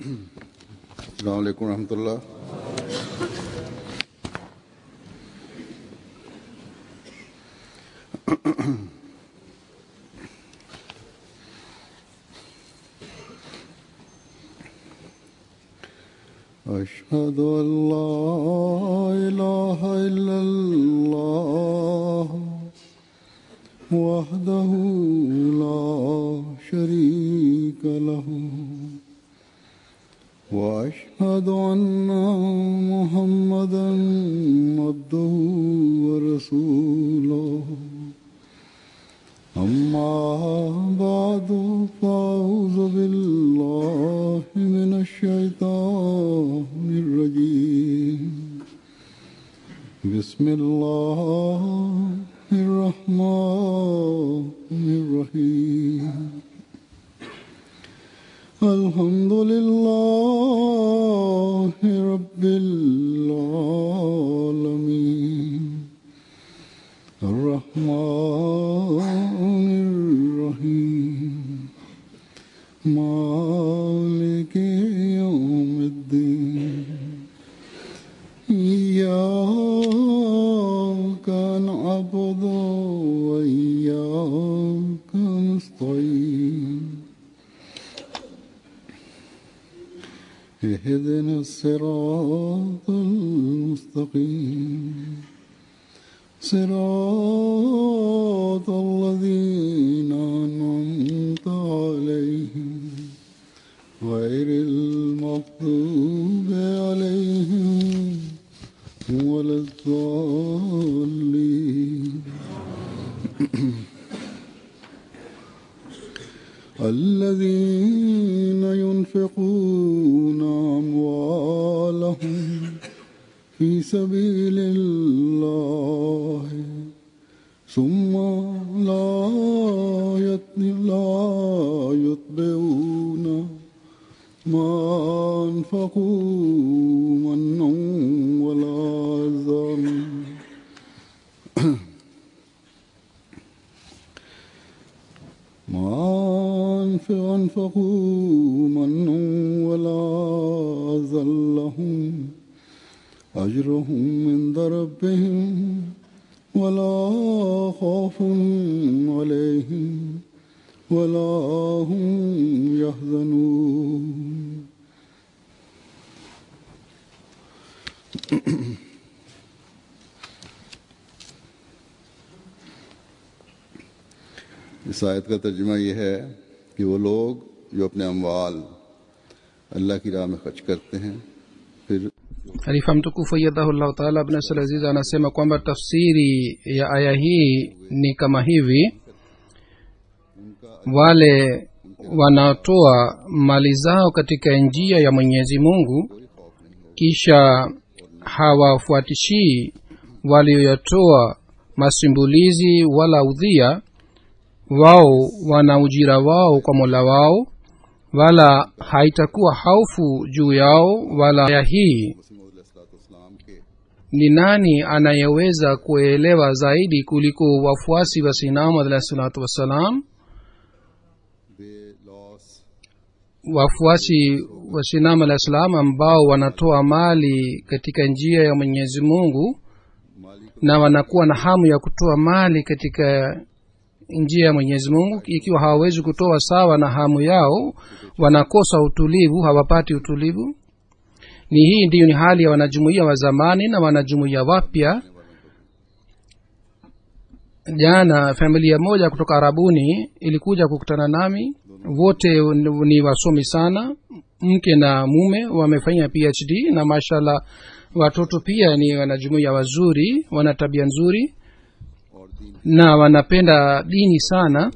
अस्सलाम वालेकुम रहमतुल्लाह। अशहदु अल्ला इलाहा इल्लल्लाह वहदहु ला शरीका लहु वअशहदु अन्ना मुहम्मदन अब्दुहु व रसूलुहु अम्मा बादु फ़अऊज़ु बिल्लाहि मिनश शैतानिर रजीम बिस्मिल्लाहिर रहमानिर रहीम अल्हम्दुलिल्लाहि रब्बिल आलमीन अर्रहमानिर रहीम मालिकि यौमिद्दीन इय्याका नअबुदु व इय्याका नस्तईन اهدنا الصراط المستقيم صراط الذين أنعمت عليهم غير المغضوب عليهم ولا الضالين الذين ينفقون أموالهم في سبيل الله ثم لا يتبعون ما أنفقوا منا ولا أذى أنفقوا منا ولا أذى لهم أجرهم عند ربهم ولا خوف عليهم ولا هم يحزنون इस आयत का तर्जुमा यह है कि वो लोग जो अपने अमवाल अल्लाह की राह में खर्च करते हैं फिर Khalifa mtukufu ayyadahullahu ta'ala Ibn Nasr Aziz anasema kwamba tafsiri ya aya hii ni kama hivi: wale wanaotoa mali zao katika njia ya Mwenyezi Mungu kisha hawafuatishii walioyatoa masimbulizi wala udhia, wao wana ujira wao kwa Mola wao, wala haitakuwa haufu juu yao. Wala ya hii ni nani anayeweza kuelewa zaidi kuliko wafuasi wa Sinamu alayhi salatu wassalam? Wafuasi wa Sinamu alayhi salam ambao wanatoa mali katika njia ya Mwenyezi Mungu na wanakuwa na hamu ya kutoa mali katika njia ya Mwenyezi Mungu, ikiwa hawawezi kutoa sawa na hamu yao, wanakosa utulivu, hawapati utulivu. Hii ndiyo ni hali ya wanajumuiya wa zamani na wanajumuiya wapya. Jana familia moja kutoka Arabuni ilikuja kukutana nami. Wote ni wasomi sana, mke na mume wamefanya PhD, na mashallah watoto pia ni wanajumuiya wazuri, wana tabia nzuri na wanapenda dini sana.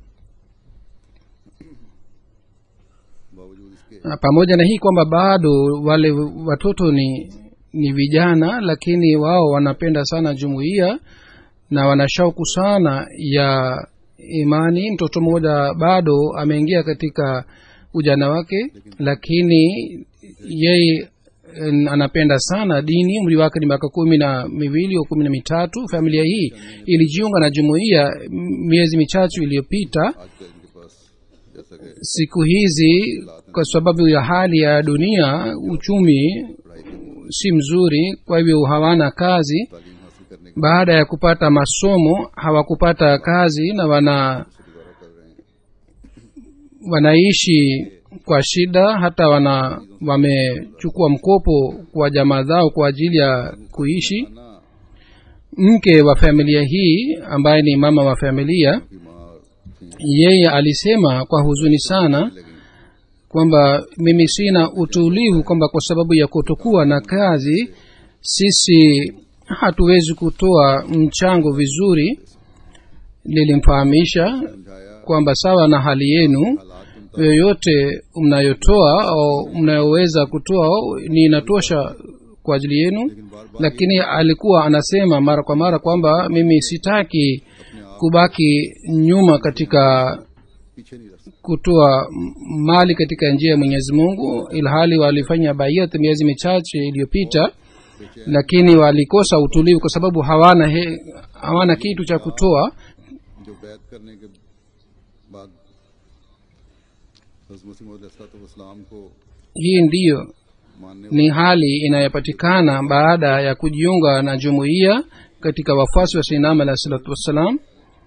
Pamoja na hii kwamba bado wale watoto ni vijana, lakini wao wanapenda sana jumuiya na wanashauku sana ya imani. Mtoto mmoja bado ameingia katika ujana wake, lakini yeye anapenda sana dini. Umri wake ni miaka 12 au 13. Familia hii ilijiunga na jumuiya miezi michache iliyopita, जैसा कि siku hizi kwa sababu ya hali ya dunia uchumi si mzuri, kwa hivyo hawana kazi. तालीम हासिल करने के baada ya kupata masomo hawakupata kazi na गुजारा कर रहे हैं। wanaishi kwa shida, hata wamechukua mkopo kwa jamaa zao kwa ajili ya kuishi. ना Mke wa familia hii ambaye ni mama wa familia, बीमार थी, yeye alisema kwa huzuni sana लगी kwamba mimi sina utulivu, kwamba kwa sababu ya kutokuwa na kazi sisi hatuwezi kutoa mchango vizuri. Nilimfahamisha समझाया kwamba sawa na hali yenu, हालात के yoyote mnayotoa au mnayoweza kutoa ni inatosha kwa ajili yenu. लेकिन बार बार Lakini alikuwa anasema mara kwa mara kwamba mimi sitaki kubaki nyuma katika पीछे नहीं रख सकते। kutoa mali katika njia ya Mwenyezi Mungu, ilhali walifanya bayat miezi michache iliyopita, lakini walikosa utulivu kwa sababu hawana kitu cha kutoa. जो बैत करने के बाद हज़रत मसीह मौद अलैहिस्सलाम को Hii ndiyo मानने ni hali inayopatikana baada ya kujiunga na jumuiya katika wafuasi wa Sayyidina alayhi salatu wassalam.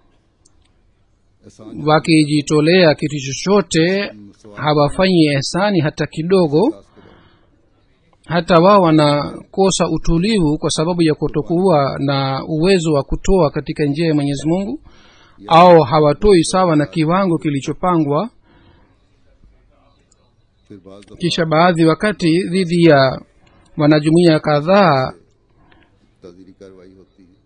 एहसान Wakijitolea kitu chochote hawafanyi ihsani hata kidogo. Hata wao wanakosa utulivu kwa sababu ya kutokuwa na uwezo wa kutoa katika njia ya Mwenyezi Mungu, au hawatoi sawa na kiwango kilichopangwa. फिर बाज़ दफ़ा Kisha baadhi wakati dhidi ya wanajumuiya kadhaa ताज़ीरी कार्रवाई होती है।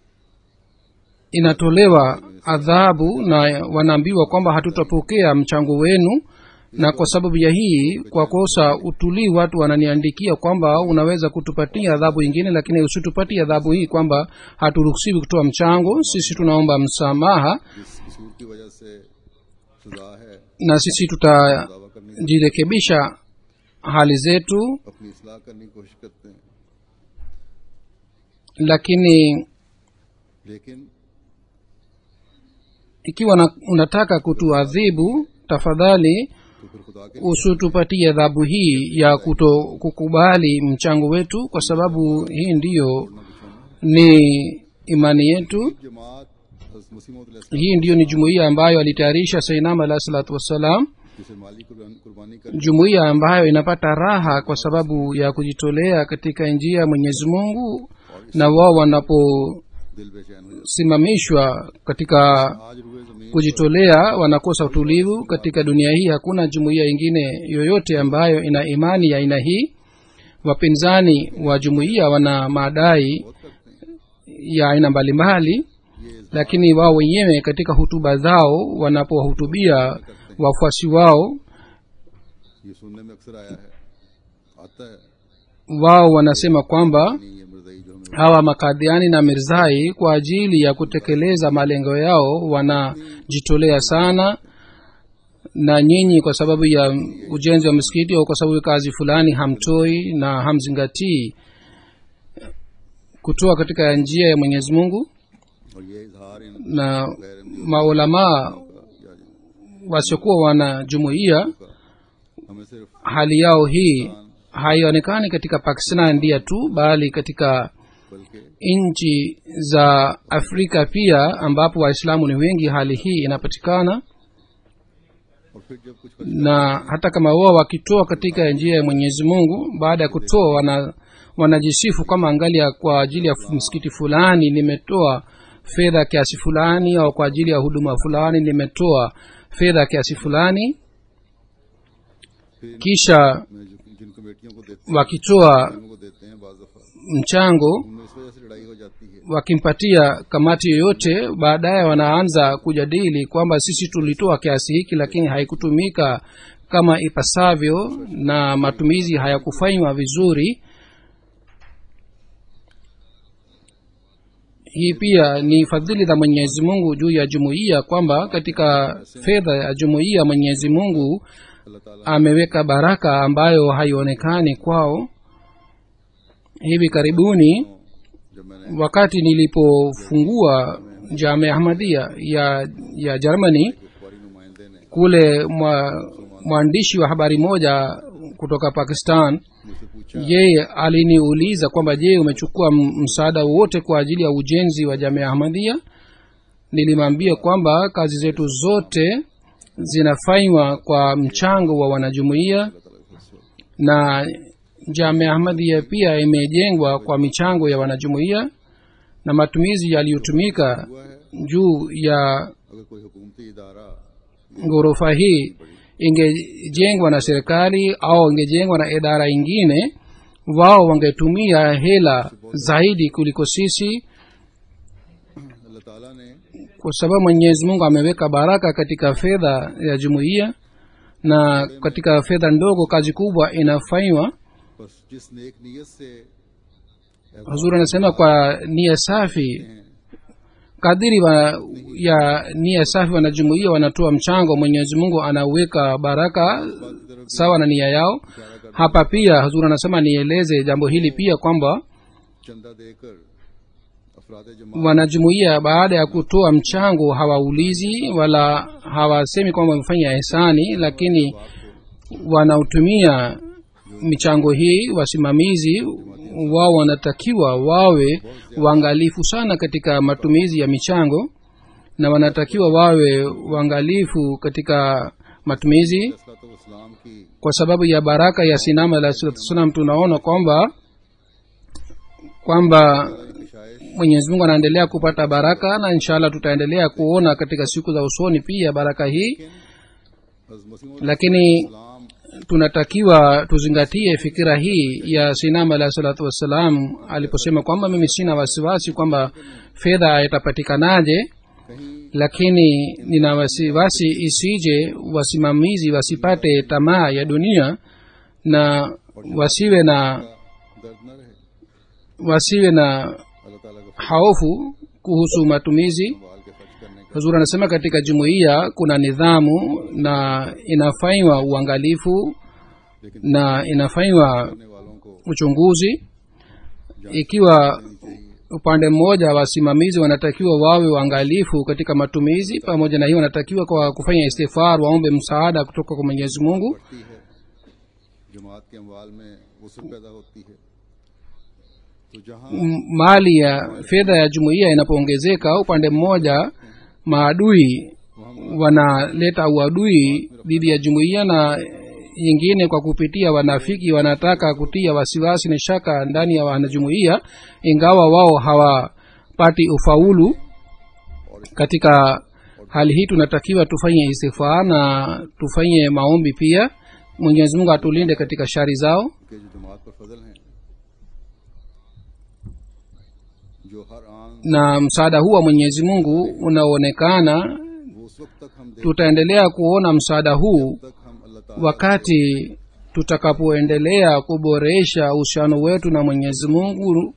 inatolewa adhabu na wanaambiwa kwamba hatutapokea mchango wenu, na kwa sababu ya hii, kwa kosa utulivu, watu wananiandikia kwamba unaweza kutupatia adhabu ingine, lakini usitupatie adhabu hii kwamba haturuhusiwi kutoa mchango. Sisi tunaomba msamaha जिस कसूर की वजह से सजा है, na sisi दावा करने tutajirekebisha hali zetu, अपनी इस्लाह करने की कोशिश करते हैं, lakini लेकिन ikiwa unataka kutuadhibu, tafadhali तो फिर खुदा के usitupatie adhabu hii ya kukubali mchango wetu, kwa sababu hii ndiyo ni imani yetu. जमात हज़रत मसीह मौद अलैहिस्सलाम Hii ndiyo ni jumuiya ambayo alitayarisha Sayyidina alayhi salatu wassalam, जिसे माली कुर्बानी कर jumuiya ambayo inapata raha kwa sababu ya kujitolea katika njia ya Mwenyezi Mungu, na wao दिल बेचैन हो जाता wanaposimamishwa katika है। आज रुए ज़मीन kujitolea wanakosa utulivu. Katika dunia hii hakuna jumuiya ingine yoyote ambayo ina imani ya aina hii. Wapinzani wa jumuiya wana madai बहुत करते हैं, ya aina mbalimbali, lakini wao wenyewe katika hutuba zao wanapowahutubia wafuasi wao, ये सुनने में अक्सर आया है, आता है wao wanasema kwamba नहीं, ये मिर्ज़ाई जो हमें hawa makadhiani na mirzai kwa ajili ya kutekeleza malengo yao wanajitolea sana, na nyinyi kwa sababu ya ujenzi wa misikiti au kwa sababu ya kazi fulani hamtoi na hamzingatii kutoa katika njia ya Mwenyezi Mungu. और ये इजहार इन Na maulamaa wasiokuwa wana jumuiya, हमें सिर्फ hali yao hii haionekani katika Pakistan ndia tu, bali katika बल्कि nchi za Afrika pia ambapo Waislamu ni wengi, hali hii inapatikana. और फिर जब कुछ Na hata kama wao wakitoa katika njia ya Mwenyezi Mungu, baada ya kutoa wanajisifu kama angalia, kwa ajili ya msikiti fulani nimetoa fedha kiasi fulani, au kwa ajili ya huduma fulani nimetoa fedha kiasi fulani. Kisha में जिन कमेटियों को देते wakitoa हैं, को देते हैं बाज़ दफ़ा mchango उनमें इस वजह से लड़ाई हो जाती है wakimpatia kamati yoyote, baadaye wanaanza kujadili kwamba sisi tulitoa kiasi hiki lakini haikutumika kama ipasavyo na matumizi hayakufanywa vizuri. Hii pia ni fadhili za Mwenyezi Mungu juu ya jumuiya, kwamba katika fedha ya jumuiya Mwenyezi Mungu अल्लाह ताला ameweka baraka ambayo haionekani kwao. Hivi karibuni जब मैंने wakati nilipofungua Jamia Ahmadiyya ya Germany, Bukhari नुमाइंदे ने kule mwandishi wa habari moja kutoka Pakistan yeye aliniuliza kwamba je, umechukua msaada wote kwa ajili ya ujenzi wa Jamia Ahmadiyya? Nilimwambia kwamba kazi zetu zote zinafanywa kwa mchango wa wanajumuiya, na Jamia Ahmadiyya pia imejengwa kwa michango ya wanajumuiya, na matumizi yaliyotumika juu ya ghorofa hii ingejengwa na serikali au ingejengwa na idara ingine, wao wangetumia hela zaidi kuliko sisi, kwa sababu Mwenyezi Mungu ameweka baraka katika fedha ya jumuiya, na katika fedha ndogo kazi kubwa inafanywa. Hazur anasema kwa nia safi, kadiri ya nia safi wanajumuiya wanatoa mchango, Mwenyezi Mungu anaweka baraka sawa na nia yao. Hapa pia Hazur anasema nieleze jambo hili pia kwamba wanajumuiya baada ya kutoa mchango hawaulizi wala hawasemi kwamba wamefanya ihsani, lakini wanautumia michango hii. Wasimamizi wao wanatakiwa wawe waangalifu sana katika matumizi ya michango, na wanatakiwa wawe waangalifu katika matumizi. Kwa sababu ya baraka ya Sinama alayhi salam tunaona kwamba Mwenyezi Mungu anaendelea kupata baraka, na inshallah tutaendelea kuona katika siku za usoni pia baraka hii. Lakini tunatakiwa tuzingatie fikira hii ya Sinama alayhi salatu wassalam aliposema kwamba mimi sina wasiwasi kwamba fedha itapatikanaje, lakini nina wasiwasi isije wasimamizi wasipate tamaa ya dunia na wasiwe na haofu kuhusu matumizi. Hazur anasema katika jumuiya kuna nidhamu na inafanywa uangalifu na inafanywa uchunguzi. Ikiwa upande mmoja wasimamizi wanatakiwa wawe waangalifu katika matumizi, pamoja na hiyo wanatakiwa kwa kufanya istighfar, waombe msaada kutoka kwa Mwenyezi Mungu. Mali ya fedha ya jumuiya inapoongezeka, upande mmoja maadui wanaleta uadui dhidi ya jumuiya, na nyingine kwa kupitia wanafiki wanataka kutia wasiwasi na shaka ndani ya wanajumuiya, ingawa wao hawapati ufaulu. Katika hali hii tunatakiwa tufanye istighfar na tufanye maombi pia. Mwenyezi Mungu atulinde katika shari zao. Na msaada huu wa Mwenyezi Mungu unaonekana, tutaendelea kuona msaada huu wakati tutakapoendelea kuboresha uhusiano wetu na Mwenyezi Mungu.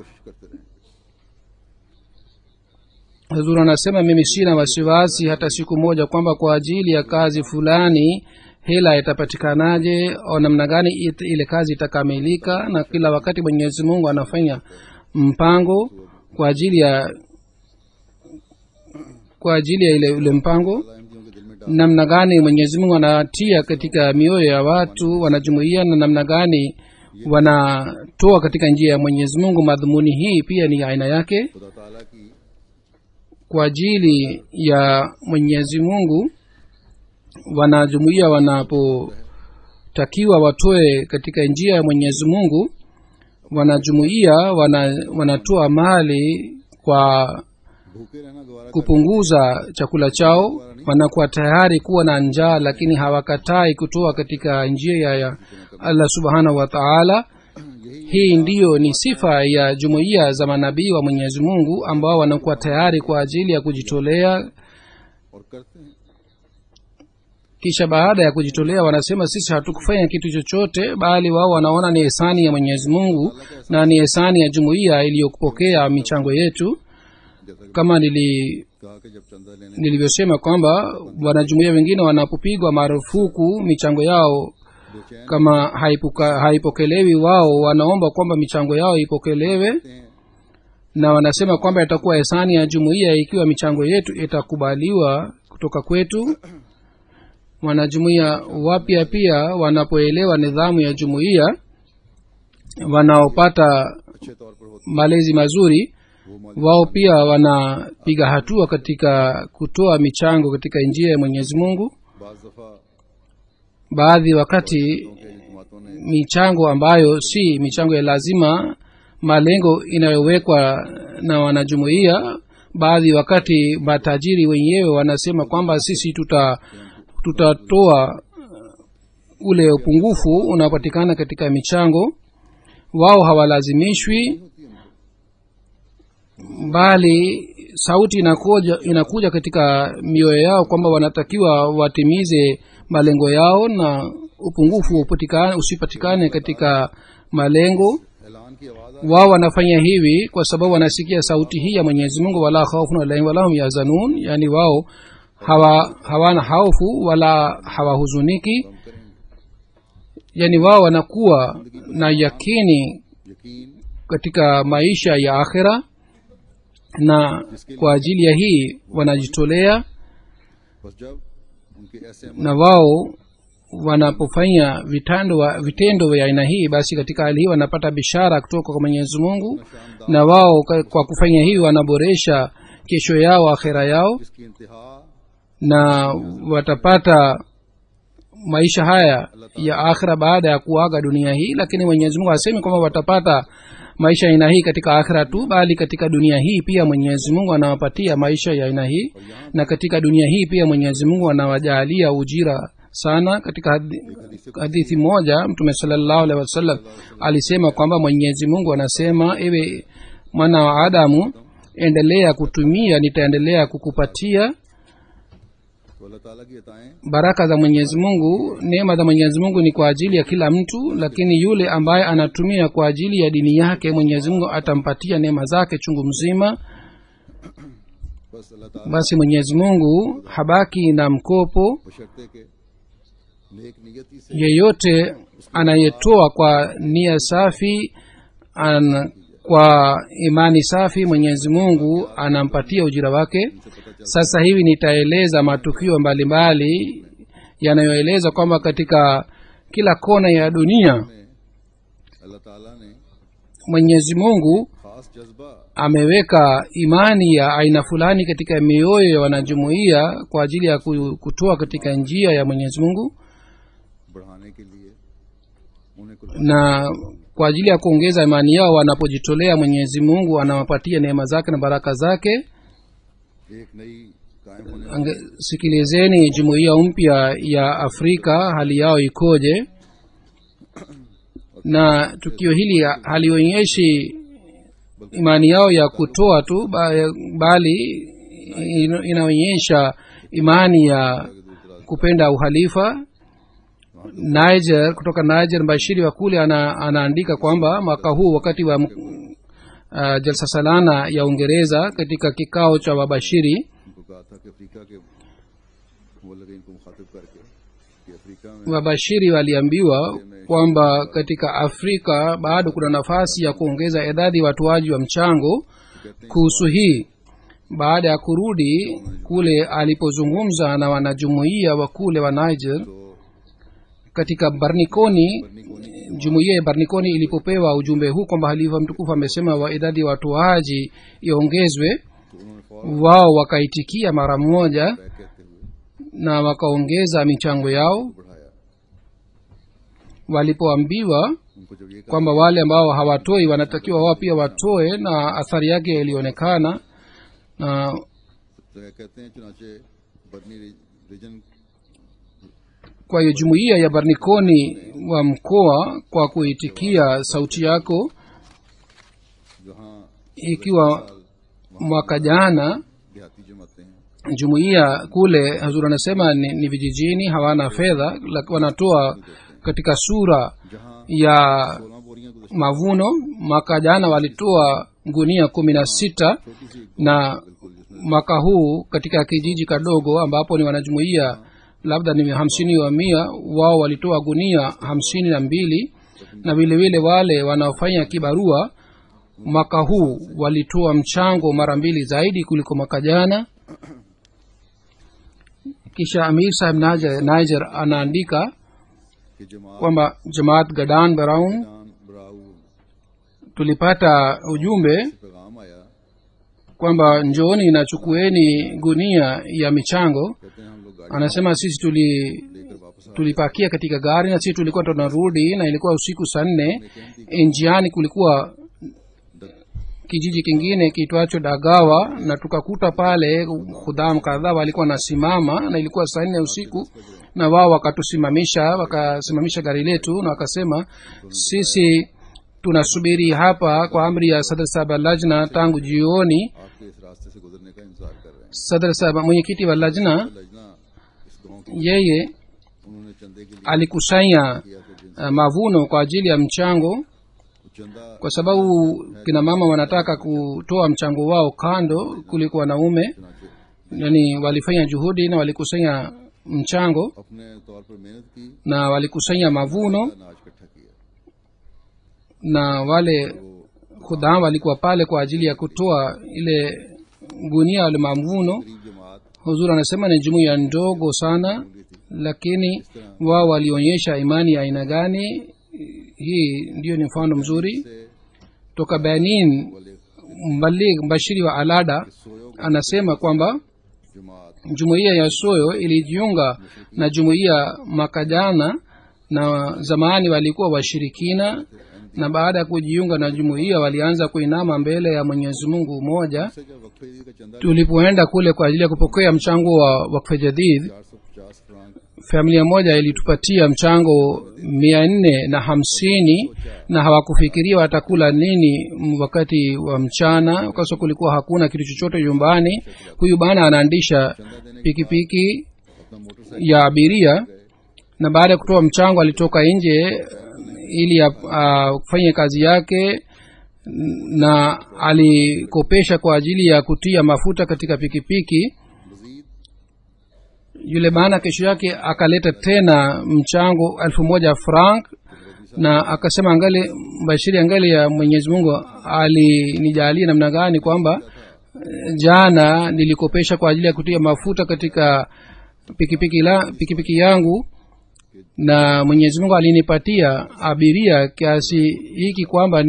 Hazur anasema mimi sina wasiwasi hata siku moja kwamba kwa ajili ya kazi fulani hela itapatikanaje au namna gani ile kazi itakamilika, na kila wakati Mwenyezi Mungu anafanya mpango kwa ajili ya ile mpango. Namna gani Mwenyezi Mungu anatia katika mioyo ya watu wanajumuiya na namna gani wanatoa katika njia ya Mwenyezi Mungu, madhumuni hii pia ni aina yake. Kwa ajili ya Mwenyezi Mungu wanajumuiya wanapotakiwa watoe katika njia ya Mwenyezi Mungu, wanajumuiya wanatoa mali kwa kupunguza chakula chao. Wanakuwa tayari kuwa na njaa, lakini hawakatai kutoa katika njia ya Allah subhanahu wa ta'ala. Hii ndiyo ni sifa ya jumuiya za manabii wa Mwenyezi Mungu, ambao wanakuwa tayari kwa ajili ya kujitolea. Kisha baada ya kujitolea wanasema sisi hatukufanya kitu chochote, bali wao wanaona ni ihsani ya Mwenyezi Mungu na ni ihsani ya jumuiya iliyopokea michango yetu. Kama nilivyosema kwamba wanajumuiya wengine wanapopigwa marufuku michango yao kama haipokelewi, wao wanaomba kwamba michango yao ipokelewe, na wanasema kwamba itakuwa ihsani ya jumuiya ikiwa michango yetu itakubaliwa kutoka kwetu. wanajumuiya wapya pia wanapoelewa nidhamu ya jumuiya, wanaopata अच्छे तौर पर होते malezi mazuri, wao pia wanapiga hatua katika kutoa michango katika njia ya Mwenyezi Mungu. बाज दफा Baadhi wakati के जमातों ने michango ambayo si michango ya lazima, malengo inayowekwa na wanajumuiya, baadhi wakati matajiri wenyewe wanasema kwamba sisi tutatoa ule upungufu unaopatikana katika michango. Wao hawalazimishwi, bali sauti inakuja katika mioyo yao kwamba wanatakiwa watimize malengo yao na upungufu usipatikane katika malengo. ऐलान की आवाज Wao wanafanya hivi kwa sababu wanasikia sauti hii ya Mwenyezi Mungu, wala khawfun alaihim wala hum yahzanun, yani wao hawana hofu wala hawahuzuniki, yani wao wanakuwa na yakini यकीन katika maisha ya akhira, na kwa ajili ya hii wanajitolea. बस जब उनके ऐसे Na wao wanapofanya vitendo vya aina hii, basi katika hali hii wanapata bishara kutoka kwa Mwenyezi Mungu, na wao kwa kufanya hivi wanaboresha kesho yao, akhira yao, इसकी इंतहा na watapata maisha haya ya akhira baada ya kuaga dunia hii. Lakini Mwenyezi Mungu hasemi kwamba watapata maisha ya aina hii katika akhira tu, bali katika dunia hii pia Mwenyezi Mungu anawapatia maisha ya aina hii, na katika dunia hii pia Mwenyezi Mungu anawajalia ujira sana. Katika hadithi moja Mtume sallallahu alaihi wasallam alisema kwamba Mwenyezi Mungu anasema, ewe mwana wa Adamu, endelea kutumia, nitaendelea kukupatia. तो अल्लाह ताला की अताएं Baraka za Mwenyezi Mungu, neema za Mwenyezi Mungu ni kwa ajili ya kila mtu, lakini yule ambaye anatumia kwa ajili ya dini yake, Mwenyezi Mungu atampatia neema zake chungu mzima. बस अल्लाह ताला Basi Mwenyezi Mungu habaki na mkopo. बशर्ते के नेक नियति से Yeyote anayetoa kwa nia safi, kwa imani safi, Mwenyezi Mungu anampatia ujira wake. Sasa hivi nitaeleza matukio mbalimbali yanayoeleza kwamba katika kila kona ya dunia अल्लाह ताला ने Mwenyezi Mungu खास जज्बा ameweka imani ya aina fulani katika mioyo ya wanajumuiya kwa ajili ya kutoa katika njia ya Mwenyezi Mungu, बढ़ाने के लिए उन्हें कुछ na kwa ajili ya kuongeza imani yao wanapojitolea, Mwenyezi Mungu anawapatia neema zake na baraka zake. एक नई कायम होने Sikilizeni jumuiya mpya ya Afrika hali yao ikoje, na tukio hili halionyeshi imani yao ya kutoa tu, bali inaonyesha imani ya kupenda uhalifa. Niger, kutoka Niger, mbashiri wa kule anaandika kwamba mwaka huu wakati wa jalsa salana ya Uingereza, katika kikao cha wabashiri, उनको कहा था कि अफ्रीका के मुबल्लिगीन को मुखातिब करके कि अफ्रीका में wabashiri waliambiwa kwamba katika Afrika bado kuna nafasi ya kuongeza idadi ya watoaji wa mchango. Kuhusu hii, baada ya kurudi kule, alipozungumza na wanajumuiya wa kule wa Niger katika Barnikoni, jumuiya ya Barnikoni ilipopewa ujumbe huu kwamba halifa mtukufu amesema wa idadi ya watoaji iongezwe, तो उन्होंने फौरन wao wakaitikia mara moja कहते हुए na wakaongeza michango yao. बढ़ाया। Walipoambiwa उनको जब ये कहा kwamba wale ambao hawatoi wanatakiwa wao pia watoe, na athari yake ilionekana. Na तो कहते हैं चुनाचे बर्नी region kwa hiyo jumuiya ya Barnikoni wa mkoa, kwa kuitikia sauti yako, जहाँ ikiwa mwaka jana देहाती जमातें हैं jumuiya kule, Hazur anasema ni vijijini, hawana fedha, wanatoa katika sura जहाँ ya 16 बोरियां गुजशत mavuno. Mwaka jana walitoa gunia 16, na mwaka huu katika kijiji kadogo ambapo ni wanajumuiya labda ni 50 wa 100, wao walitoa gunia 52, na vile vile wale wanaofanya kibarua mwaka huu walitoa mchango mara 2 zaidi kuliko mwaka jana. kisha Amir Sahib Niger anaandika कि जमात kwamba Jamaat Gadan Brown बराऊ tulipata ujumbe पैगाम आया, kwamba njooni na chukueni gunia ya michango. कहते हैं हम लोग गाड़ी Anasema sisi लेकर वापस आ tulipakia katika gari na sisi tulikuwa tunarudi, na ilikuwa usiku saa 4. Njiani kulikuwa kijiji kingine kiitwacho Dagawa, na tukakuta pale khudam kadhaa walikuwa nasimama, na ilikuwa saa 4 usiku, na wao wakasimamisha gari letu na wakasema sisi tunasubiri hapa kwa amri ya Sadr Sahib Lajna tangu jioni. आपके इस रास्ते से गुजरने का इंतजार कर रहे हैं। Sadr Sahib mwenyekiti wa Lajna लजना इस गांव के yeye उन्होंने चंदे के लिए alikusanya किया तो mavuno kwa ajili ya mchango, चंदा kwa sababu kina mama wanataka kutoa mchango wao kando kuliko wanaume. चुनाचे Yani walifanya juhudi na walikusanya mchango अपने तौर पर मेहनत की, na walikusanya mavuno, अनाज इकट्ठा किया। na wale khudam walikuwa pale kwa ajili ya kutoa ile gunia la mavuno. गरीब जमात Huzur anasema ni jumuiya ndogo sana, lakini wao walionyesha imani ya aina gani. Hii ndio ni mfano mzuri. से Toka Benin, Mbalig Bashiri wa Alada anasema kwamba जमात jumuiya ya Soyo ilijiunga na jumuiya mwaka jana, na zamani walikuwa washirikina, na baada ya kujiunga na jumuiya walianza kuinama mbele ya Mwenyezi Mungu mmoja. से जब वक्फे का चंदा Tulipoenda kule kwa ajili ya kupokea mchango wa wakfe jadid, 450 franc familia moja ilitupatia mchango 450, na hawakufikiria watakula nini wakati wa mchana, kwa sababu kulikuwa hakuna kitu chochote nyumbani. Huyu bana anaandisha pikipiki अपना motorcycle ya abiria, na baada ya kutoa mchango alitoka nje ili afanye kazi yake, na alikopesha kwa ajili ya kutia mafuta katika pikipiki. Majid Yule bana kesho yake akaleta tena mchango 1000 franc, na akasema angali Bashiri, angali ya Mwenyezi Mungu alinijalia namna gani kwamba jana nilikopesha kwa ajili ya kutia mafuta katika pikipiki yangu, na Mwenyezi Mungu alinipatia abiria kiasi hiki kwamba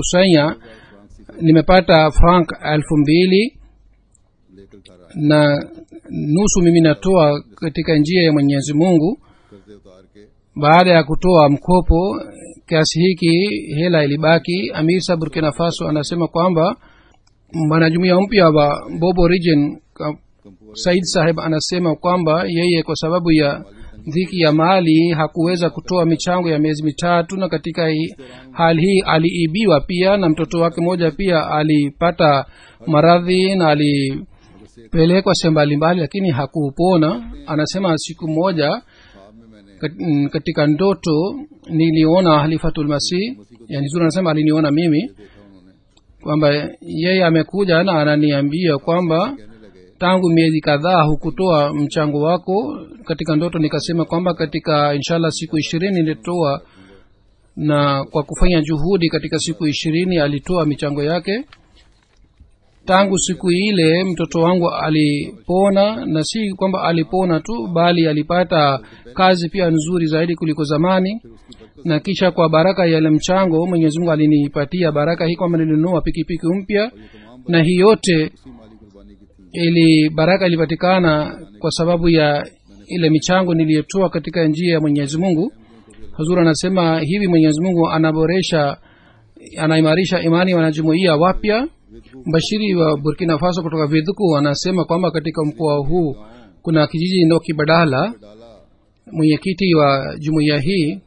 nimepata franc 2000, लेकर घर आए, na nusu mimi natoa katika njia ya Mwenyezi Mungu. कर्जे उतार के Baada ya kutoa mkopo kiasi hiki, hela ilibaki. Amir Sahib Burkina Faso anasema kwamba mwanajumuiya mpya wa Bobo region Said Sahib anasema kwamba yeye kwa sababu ya dhiki ya mali hakuweza kutoa michango ya miezi mitatu, na katika hali hii aliibiwa pia, na mtoto wake mmoja pia alipata maradhi na alipelekwa sehemu mbalimbali, lakini hakupona. Anasema siku moja ख्वाब में मैंने katika ndoto niliona Halifatul Masih, yani Zura anasema aliniona mimi देखा, उन्होंने kwamba yeye amekuja na ananiambia kwamba कहने लगे tangu miezi kadhaa hukutoa mchango wako. Katika ndoto nikasema kwamba katika inshallah siku 20 nilitoa, na kwa kufanya juhudi katika siku 20 alitoa michango yake. Tangu siku ile mtoto wangu alipona, na si kwamba alipona tu, bali alipata kazi pia nzuri zaidi kuliko zamani. Na kisha kwa baraka ya ile mchango Mwenyezi Mungu alinipatia baraka hii kwamba nilinunua pikipiki mpya, na hii yote उसी माली कुर्बानी की थी। ili baraka ilipatikana kwa sababu ya ile michango niliyotoa katika njia ya Mwenyezi Mungu. Hazur anasema hivi Mwenyezi Mungu anaimarisha imani ya wanajumuiya wapya. Bashiri wa Burkina Faso kutoka Vidhuku anasema kwamba katika mkoa huu kuna kijiji Ndoki Badala. डाला Mwenyekiti wa jumuiya hii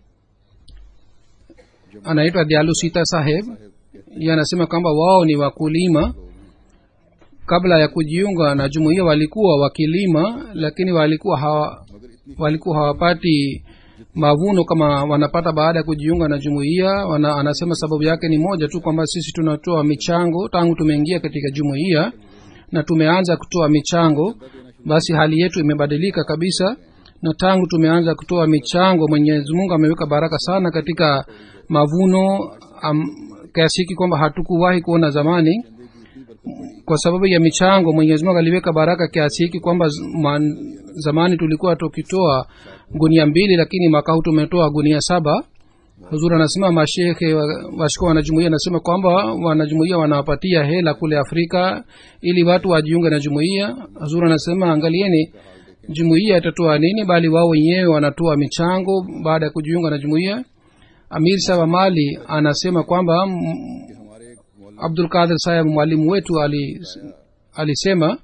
anaitwa Dialu Sita Saheb. Yeye anasema kwamba wao ni wakulima. Kabla ya kujiunga na jumuiya walikuwa wakilima, lakini walikuwa hawapati mavuno kama wanapata baada ya kujiunga na jumuiya. Anasema sababu yake ni moja tu, kwamba sisi tunatoa michango tangu tumeingia katika jumuiya na tumeanza kutoa michango, basi hali yetu imebadilika kabisa. Na tangu tumeanza kutoa michango Mwenyezi Mungu ameweka baraka sana katika mavuno kiasi hiki kwamba hatukuwahi kuona zamani. kwa sababu ya michango Mwenyezi Mungu aliweka baraka kiasi hiki kwamba zamani tulikuwa tukitoa gunia 2 lakini mwaka huu tumetoa gunia 7. Huzuri anasema mashehe washika wanajumuiya anasema kwamba wanajumuiya wanawapatia hela kule Afrika ili watu wajiunge na jumuiya. Huzuri anasema angalieni jumuiya itatoa nini, bali wao wenyewe wanatoa michango baada ya kujiunga na jumuiya. Amir Sahib Mali anasema kwamba Abdul Qadir Sahib mwalimu wetu alisema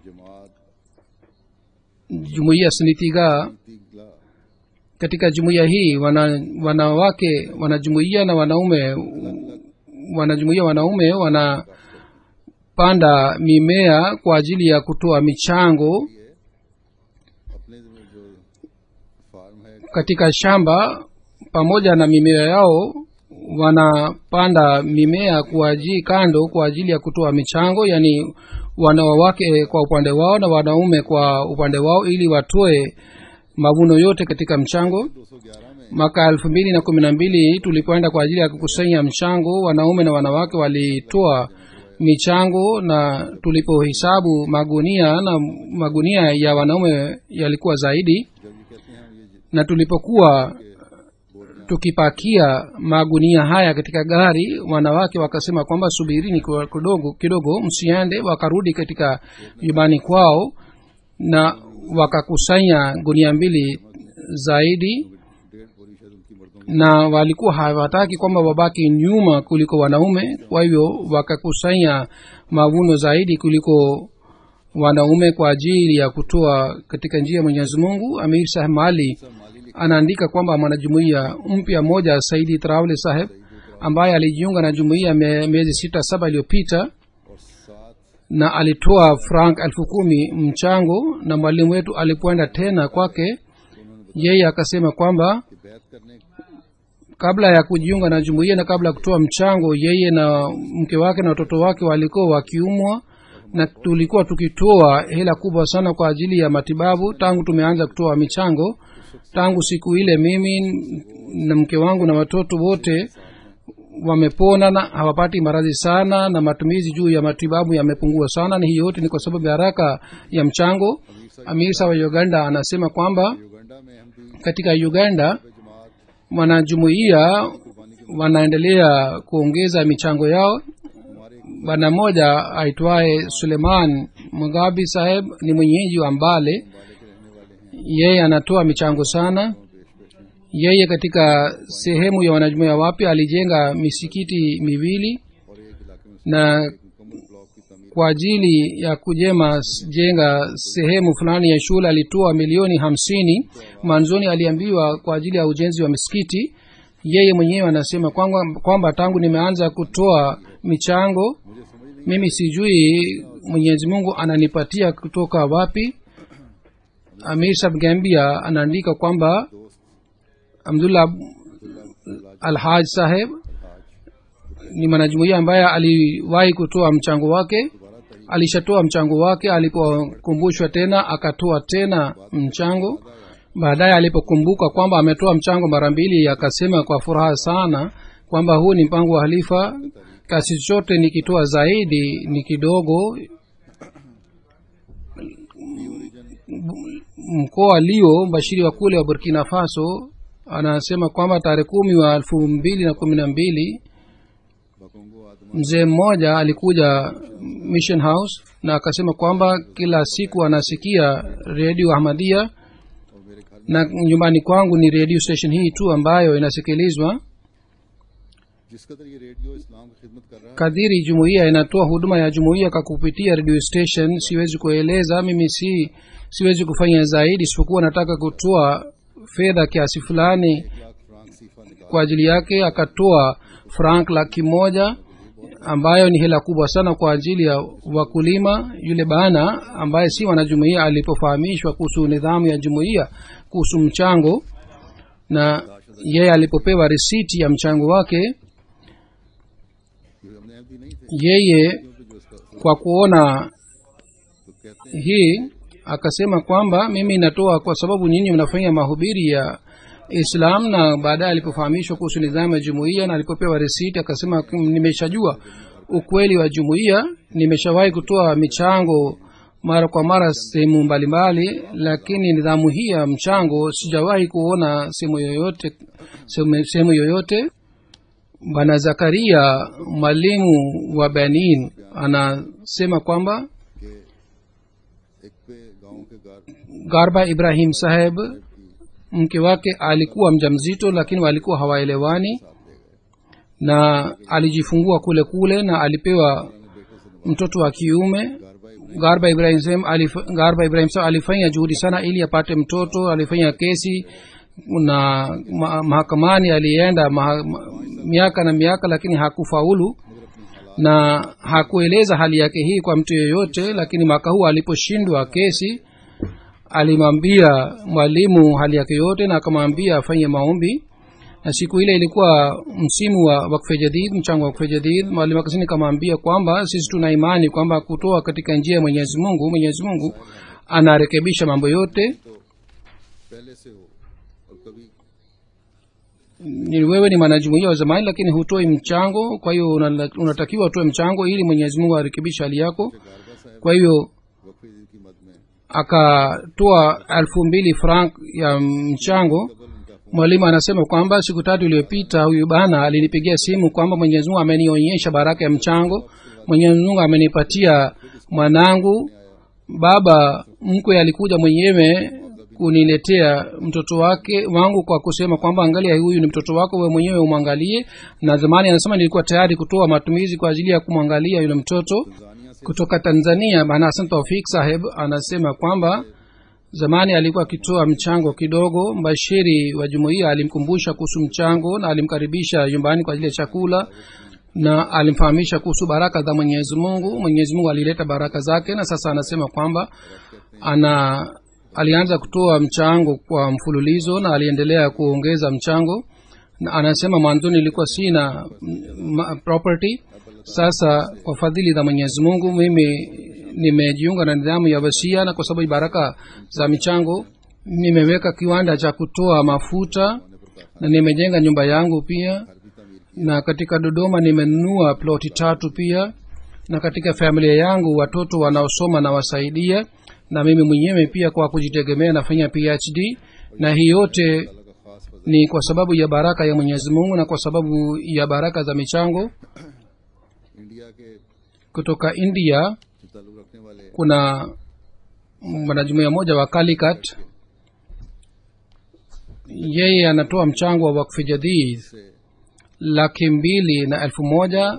jumuiya Sinitiga, katika jumuiya hii wanawake wanajumuiya na wanajumuiya wanaume wanapanda mimea kwa ajili ya kutoa michango katika shamba. Pamoja na mimea yao wanapanda mimea kando kwa ajili ya kutoa michango, yani wanawake kwa upande wao na wanaume kwa upande wao, ili watoe mavuno yote katika mchango. Mwaka 2012 tulipoenda kwa ajili ya kukusanya mchango, wanaume na wanawake walitoa michango, na tulipohesabu magunia ya wanaume yalikuwa zaidi, na tulipokuwa tukipakia magunia haya katika gari, wanawake wakasema kwamba subirini kidogo msiende. Wakarudi katika nyumbani kwao na wakakusanya gunia 2 zaidi, na walikuwa hawataki kwamba wabaki nyuma kuliko wanaume. Kwa hivyo wakakusanya mavuno zaidi kuliko wanaume kwa ajili ya kutoa katika njia ya Mwenyezi Mungu. Amir Sahib Mali anaandika kwamba mwanajumuiya mpya mmoja Saidi Trawle Sahib ambaye alijiunga na jumuiya miezi 6-7 iliyopita, na alitoa franc 10,000 mchango. Na mwalimu wetu alipoenda tena kwake, yeye akasema kwamba kabla ya kujiunga na jumuiya na kabla ya kutoa mchango, yeye na mke wake na watoto wake walikuwa wakiumwa, na tulikuwa tukitoa hela kubwa sana kwa ajili ya matibabu. Tangu tumeanza kutoa michango, tangu siku ile mimi na mke wangu na watoto wote wamepona na hawapati maradhi sana, na matumizi juu ya matibabu yamepungua sana. Ni hii yote ni kwa sababu ya haraka ya mchango. Amir Sahib wa Uganda anasema kwamba katika Uganda wanajumuiya wanaendelea kuongeza michango yao. Bwana mmoja aitwaye Suleiman Mugabi Sahib ni mwenyeji wa Mbale, yeye anatoa michango sana. Yeye katika sehemu ya wanajumuiya wapya alijenga misikiti 2, na kwa ajili ya jenga sehemu fulani ya shule alitoa milioni 50. Manzoni aliambiwa kwa ajili ya ujenzi wa misikiti. Yeye mwenyewe anasema kwamba tangu nimeanza kutoa michango mimi sijui Mwenyezi Mungu ananipatia kutoka wapi. Amir Sahib Gambia anaandika kwamba Abdullah Al-Haj Sahib ni mwanajumuiya ambaye aliwahi kutoa mchango wake. Alishatoa mchango wake, alipokumbushwa tena akatoa tena mchango. Baadaye alipokumbuka kwamba ametoa mchango mara 2, akasema kwa furaha sana kwamba huu ni mpango wa halifa, kasi chote nikitoa zaidi ni kidogo. Mkoa Lio Bashiri wa kule wa Burkina Faso anasema kwamba tarehe 10 wa 2012 mzee mmoja alikuja Mission House na akasema kwamba kila siku anasikia Radio Ahmadiyya, na nyumbani kwangu ni radio station hii tu ambayo inasikilizwa. Kadiri jumuiya inatoa huduma ya jumuiya kwa kupitia radio station, siwezi kueleza. Mimi siwezi kufanya zaidi isipokuwa nataka kutoa fedha kiasi fulani kwa ajili yake. Akatoa franc 100,000 ambayo ni hela kubwa sana kwa ajili ya wakulima. Yule bana ambaye si wanajumuiya alipofahamishwa kuhusu nidhamu ya jumuiya kuhusu mchango, na yeye alipopewa risiti ya mchango wake, yeye kwa kuona hii akasema kwamba mimi natoa kwa sababu nyinyi mnafanya mahubiri ya Islam. Na baadaye alipofahamishwa kuhusu nidhamu ya jumuiya na alipopewa risiti akasema nimeshajua ukweli wa jumuiya. Nimeshawahi kutoa michango mara kwa mara sehemu mbalimbali, lakini nidhamu hii ya mchango sijawahi kuona sehemu yoyote. Bwana Zakaria, mwalimu wa Benin, anasema kwamba Garba Ibrahim Saheb, mke wake alikuwa mjamzito, lakini walikuwa hawaelewani, na alijifungua kule kule na alipewa mtoto wa kiume. Garba Ibrahim Saheb alifanya juhudi sana ili apate mtoto. Alifanya kesi na mahakamani, alienda miaka na miaka, lakini hakufaulu na hakueleza hali yake hii kwa mtu yeyote. Lakini mwaka huu aliposhindwa kesi, alimwambia mwalimu hali yake yote na akamwambia afanye maombi. Na siku ile ilikuwa msimu wa wakfe jadid, mchango wa wakfe jadid. Mwalimu akasini kamwambia kwamba sisi tuna imani kwamba kutoa katika njia ya Mwenyezi Mungu anarekebisha mambo yote. Wewe ni mwanajumuiya wa zamani lakini hutoi mchango, kwa hiyo unatakiwa utoe mchango ili Mwenyezi Mungu arekebishe hali yako. Kwa hiyo akatoa 2,000 franc ya mchango. Mwalimu anasema kwamba siku 3 iliyopita huyu bana alinipigia simu kwamba Mwenyezi Mungu amenionyesha baraka ya mchango. Mwenyezi Mungu amenipatia mwanangu. Baba mkwe alikuja mwenyewe kuniletea mtoto wangu kwa kusema kwamba angalia, huyu ni mtoto wako, wewe mwenyewe umwangalie. Na zamani anasema nilikuwa tayari kutoa matumizi kwa ajili ya kumwangalia yule mtoto. Kutoka Tanzania, Bwana Hassan Taufik Saheb anasema kwamba zamani alikuwa akitoa mchango kidogo. Mbashiri wa jumuiya alimkumbusha kuhusu mchango na alimkaribisha nyumbani kwa ajili ya chakula na alimfahamisha kuhusu baraka za Mwenyezi Mungu. Mwenyezi Mungu alileta baraka zake, na sasa anasema kwamba alianza kutoa mchango kwa mfululizo na aliendelea kuongeza mchango. Na anasema mwanzoni nilikuwa sina property, sasa kwa fadhili za Mwenyezi Mungu mimi nimejiunga na nidhamu ya wasia, na kwa sababu baraka za michango nimeweka kiwanda cha kutoa mafuta na nimejenga nyumba yangu pia. Na katika Dodoma nimenunua ploti 3 pia, na katika familia yangu watoto wanaosoma na wasaidia, na mimi mwenyewe pia kwa kujitegemea nafanya PhD. Na hii yote ni kwa sababu ya baraka ya Mwenyezi Mungu na kwa sababu ya baraka za michango. Kutoka India kuna mwanajumuiya mmoja wa Calicut, yeye anatoa mchango wa wakfu jadid 2,201,000,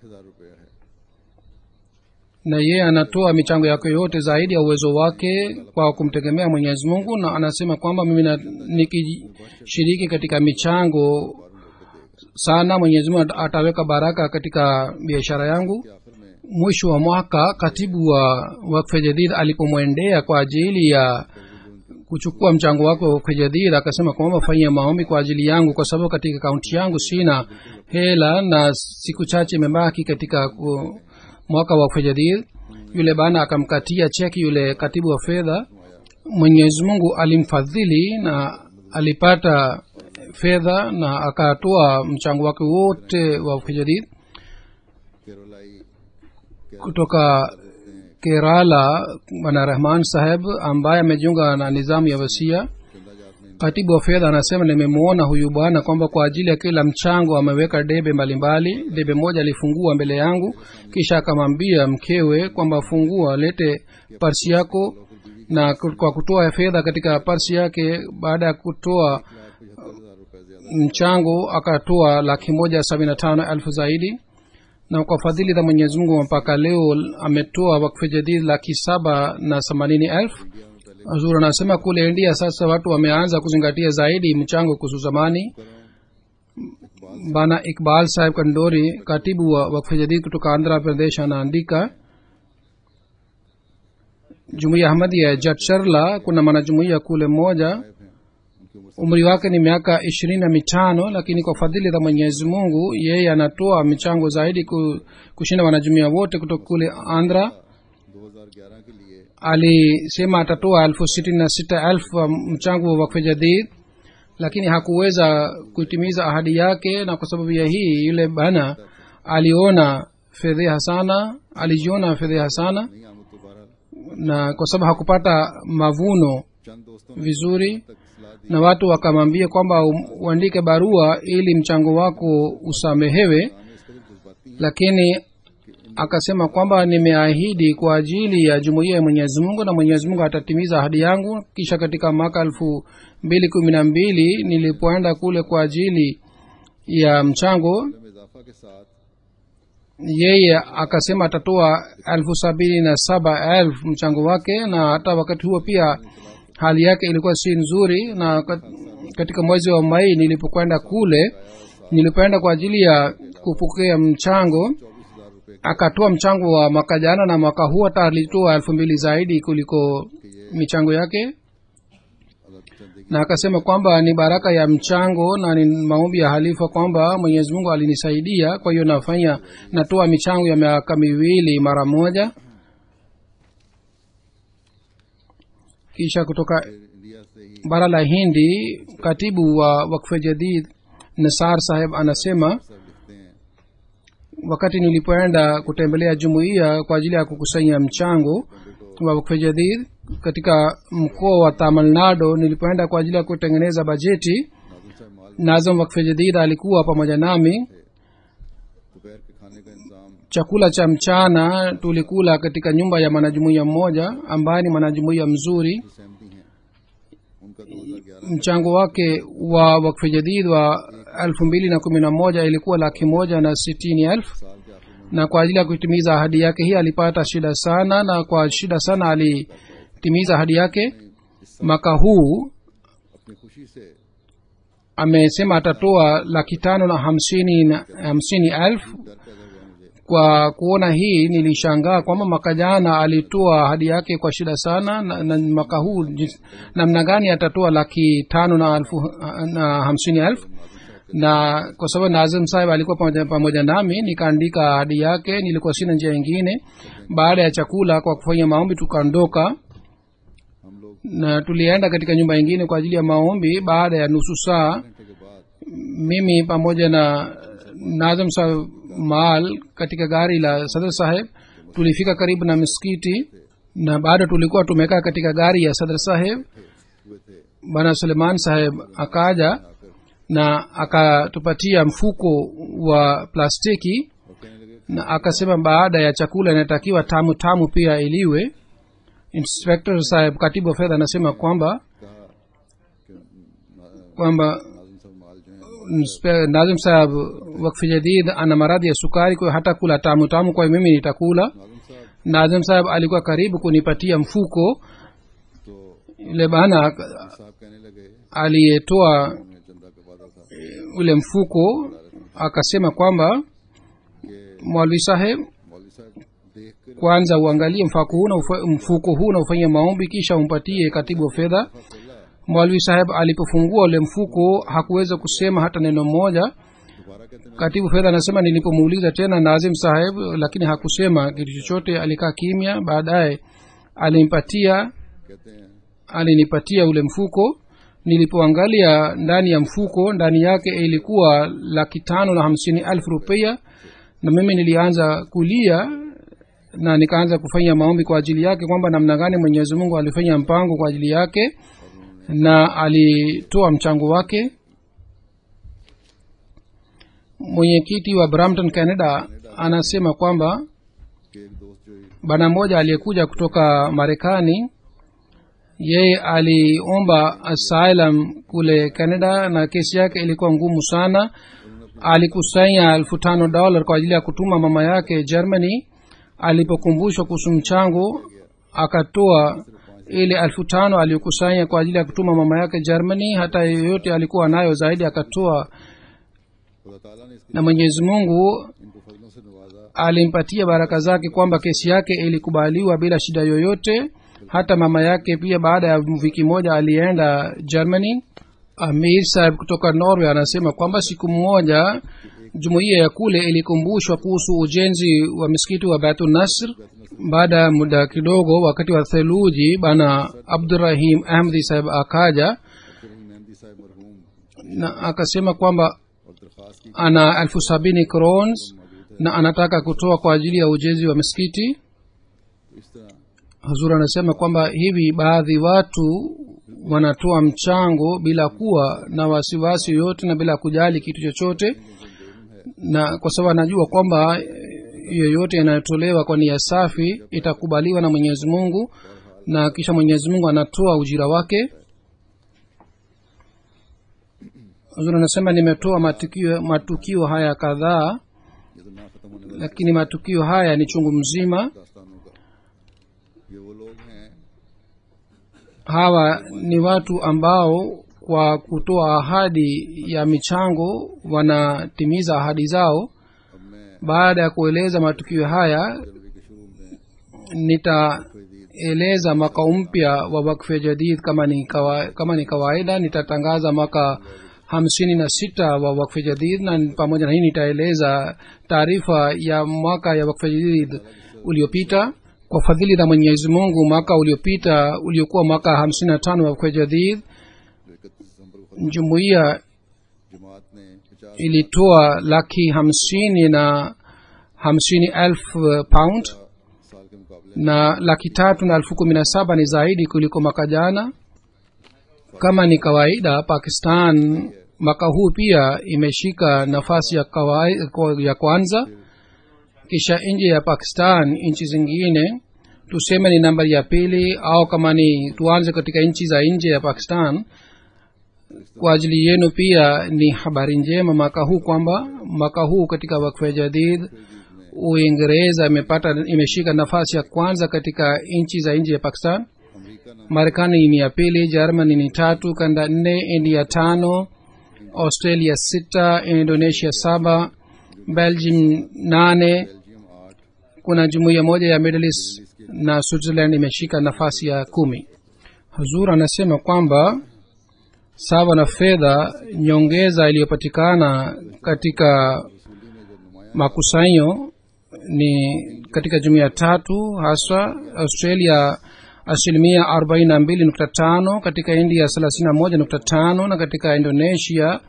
na yeye anatoa michango yake yote zaidi ya uwezo wake kwa kumtegemea Mwenyezi Mungu. Na anasema kwamba mimi nikishiriki katika michango sana, Mwenyezi Mungu ataweka baraka katika biashara yangu. Mwisho wa mwaka katibu wa wakfu jadid alipomwendea kwa ajili ya kuchukua mchango wake wa wakfu jadid, akasema kwamba fanyia maombi kwa ajili yangu kwa sababu katika akaunti yangu sina hela na siku chache imebaki katika mwaka wa wakfu jadid. Yule bana akamkatia cheki yule katibu wa fedha. Mwenyezi Mungu alimfadhili na alipata fedha na akatoa mchango wake wote wa wakfu jadid. Kutoka Kerala, Bwana Rahman Saheb ambaye amejiunga na nizamu ya wasia, katibu wa fedha anasema nimemuona huyu bwana kwamba kwa ajili ya kila mchango ameweka debe mbalimbali. Debe moja alifungua mbele yangu, kisha akamwambia mkewe kwamba fungua, lete parsi yako, na kwa kutoa fedha katika parsi yake, baada ya kutoa mchango akatoa 175,000 zaidi. Na kwa fadhili za Mwenyezi Mungu mpaka leo ametoa wakfu jadid 780,000. Hazur anasema kule India sasa watu wameanza kuzingatia zaidi mchango kuhusu zamani. Bana Iqbal Sahib Kandori, katibu wa wakfu jadid kutoka Andhra Pradesh, anaandika Jumuiya Ahmadiyya ya Jatcharla, kuna mwanajumuiya kule mmoja, umri wake ni miaka 25, lakini kwa fadhili za Mwenyezi Mungu yeye anatoa michango zaidi kushinda wanajumuiya wote kutoka kule Andhra. Alisema atatoa 66,000 mchango wa wakfu jadid, lakini hakuweza kutimiza ahadi yake, na kwa sababu ya hii yule bana aliona fedheha sana, alijiona fedheha sana, नहीं आमद तो बहरहाल na kwa sababu hakupata mavuno चंद दोस्तों ने vizuri, तक सलाह दी na watu wakamwambia kwamba uandike barua ili mchango wako usamehewe, हमें इस कदर जज्बाती हैं lakini akasema kwamba nimeahidi kwa ajili ya jumuiya ya Mwenyezi Mungu na Mwenyezi Mungu atatimiza ahadi yangu. Kisha katika mwaka 2012 nilipoenda kule kwa ajili ya mchango, में इजाफा के साथ yeye akasema atatoa 77,000 mchango wake, na hata wakati huo pia hali yake ilikuwa si nzuri. Na katika mwezi wa Mei nilipokwenda kule, nilipoenda kwa ajili ya kupokea mchango, 24,000 रुपए akatoa mchango wa mwaka jana, na mwaka huu hata alitoa 2,000 zaidi kuliko michango yake, अलग चंदे na akasema kwamba ni baraka ya mchango na ni maombi ya halifa kwamba Mwenyezi Mungu alinisaidia, kwa hiyo natoa michango ya miaka miwili mara moja. Kisha kutoka India से ही bara la Hindi, katibu wa Wakf Jadid Nisar Saheb anasema, सब लिखते हैं wakati nilipoenda kutembelea jumuiya kwa ajili ya kukusanya mchango wa Wakf Jadid katika mkoa wa Tamil Nadu, nilipoenda kwa ajili ya kutengeneza bajeti, Nazim साहब माल Nazim Wakf Jadid alikuwa pamoja nami. दोपहर के खाने का इंतजाम Chakula cha mchana tulikula katika nyumba ya mwanajumuiya mmoja ambaye ni mwanajumuiya mzuri. सहमति हैं उनका 2011 Mchango wake wa Wakf Jadid wa 2011 ilikuwa 1,60,000, साल के आखिर में na kwa ajili ya kutimiza ahadi yake hii alipata shida sana, na kwa shida sana alitimiza ahadi yake. Mwaka huu अपनी खुशी से amesema atatoa 550,000. डर पैदा हुआ मुझे Kwa kuona hii nilishangaa kwamba mwaka jana alitoa ahadi yake kwa shida sana, na mwaka huu namna gani atatoa 550,000. Na kwa sababu Nazim Sahib alikuwa pamoja nami, nikaandika ahadi yake, nilikuwa sina njia nyingine. Baada ya chakula, kwa kufanya maombi, tukaondoka हम लोग na tulienda katika nyumba nyingine kwa ajili ya maombi. Baada ya nusu saa, घंटे के बाद mimi pamoja na Nazim Sahib Maal katika gari la Sadr Sahib tulifika karibu na misikiti, na bado tulikuwa tumekaa katika gari ya Sadr Sahib. हुए थे Bwana Suleiman Sahib akaja na akatupatia mfuko wa plastiki, और कहने लगे na akasema baada ya chakula inatakiwa tamu pia iliwe. Inspector Sahib, katibu wa fedha, anasema kwamba कहा कि kwamba नाज़िम साहब माल जो हैं Nazim Sahib Wakf Jadid ana maradhi ya sukari, kwa hata kula tamu, kwa hiyo mimi nitakula. Nazim साहब Nazim Sahib alikuwa karibu kunipatia mfuko. तो Yule bana साहब कहने लगे aliyetoa उन्हें चंदा का वादा था ule mfuko akasema kwamba कि Maulvi Saheb, मौलवी साहब देख कर kwanza uangalie mfuko huu na ufanye maombi, kisha umpatie katibu wa fedha. खोला Maulvi Saheb alipofungua ule mfuko hakuweza kusema hata neno moja. दोबारा कहते हैं Katibu fedha anasema nilipomuuliza tena Nazim Saheb, lakini hakusema kitu chochote, alikaa kimya. Baadaye कहते हैं alinipatia ule mfuko. Nilipoangalia ndani ya mfuko, ndani yake ilikuwa 550,000 rupiah, na mimi nilianza kulia na nikaanza kufanya maombi kwa ajili yake kwamba namna gani Mwenyezi Mungu alifanya mpango kwa ajili yake na alitoa mchango wake. Mwenyekiti wa Brampton Canada anasema kwamba कि एक दोस्त जो bwana mmoja aliyekuja kutoka Marekani, yeye aliomba asylum kule Canada na kesi yake ilikuwa ngumu sana. Alikusanya $5,000 kwa ajili ya kutuma mama yake Germany. Alipokumbushwa kuhusu mchango, akatoa ile 5,000 aliyokusanya kwa ajili ya kutuma mama yake Germany. Hata yoyote alikuwa nayo zaidi akatoa, खुदा ताला ने इसको na Mwenyezi Mungu इनको फजलों से नवाजा alimpatia baraka zake kwamba kesi yake ilikubaliwa bila shida yoyote. Hata mama yake pia baada ya wiki moja alienda Germany. Amir Sahib kutoka Norway anasema kwamba siku moja jumuiya ya kule ilikumbushwa kuhusu ujenzi wa msikiti wa Baitul Nasr. Baada ya muda kidogo, wakati wa theluji, bana Abdurrahim Ahmadi Sahib akaja mehndi साहब मरहूम na akasema kwamba और दरख्वास्त की ana 70,000 crores na anataka kutoa kwa ajili ya ujenzi wa misikiti. इस तरह Hazur anasema kwamba hivi baadhi watu wanatoa mchango bila kuwa na wasiwasi yoyote na bila kujali kitu chochote, na kwa sababu anajua kwamba yoyote yanayotolewa kwa nia safi itakubaliwa na Mwenyezi Mungu, na kisha Mwenyezi Mungu anatoa ujira wake. Hazur anasema nimetoa matukio haya kadhaa, ये तो ना खत्म होने वाला lakini matukio haya ni chungu mzima. दास्तानों का ये वो लोग हैं Hawa ni watu ambao kwa kutoa ahadi ya michango wanatimiza ahadi zao. अब मैं Baada ya kueleza matukio haya, जनवरी के शुरू में nitaeleza mwaka mpya wa wakfe jadid. Kama ni kawaida nitatangaza mwaka 56 wa wakfe jadid, na pamoja na hii nitaeleza taarifa ya mwaka ya wakfe jadid uliopita. Kwa fadhili za Mwenyezi Mungu, mwaka uliopita uliokuwa mwaka 55 wa wakfe jadid, 31 दिसंबर को jumuiya जमात ने 50 ilitoa $150,050 pound, साल के मुकाबले na 317,017 ni zaidi kuliko mwaka jana. Kama ni kawaida, Pakistan mwaka huu pia imeshika nafasi ya kwanza, kisha nje ya Pakistan nchi zingine tuseme ni nambari ya pili, au kama ni tuanze katika nchi za nje ya Pakistan. Kwa ajili yenu pia ni habari njema mwaka huu kwamba mwaka huu katika wakfe jadid Uingereza imeshika nafasi ya kwanza katika nchi za nje ya Pakistan. America नाम Marekani ni ya pili, Germany ni 3, Canada 4, India 5, Australia 6, Indonesia 7, Belgium 8. Belgium 8 Kuna jumuiya moja ya Middle East na Switzerland imeshika nafasi ya 10. Hazur anasema kwamba sawa na fedha nyongeza iliyopatikana katika makusanyo ni katika jumuiya tatu, hasa Australia 42.5%, katika India 31.5%, na katika Indonesia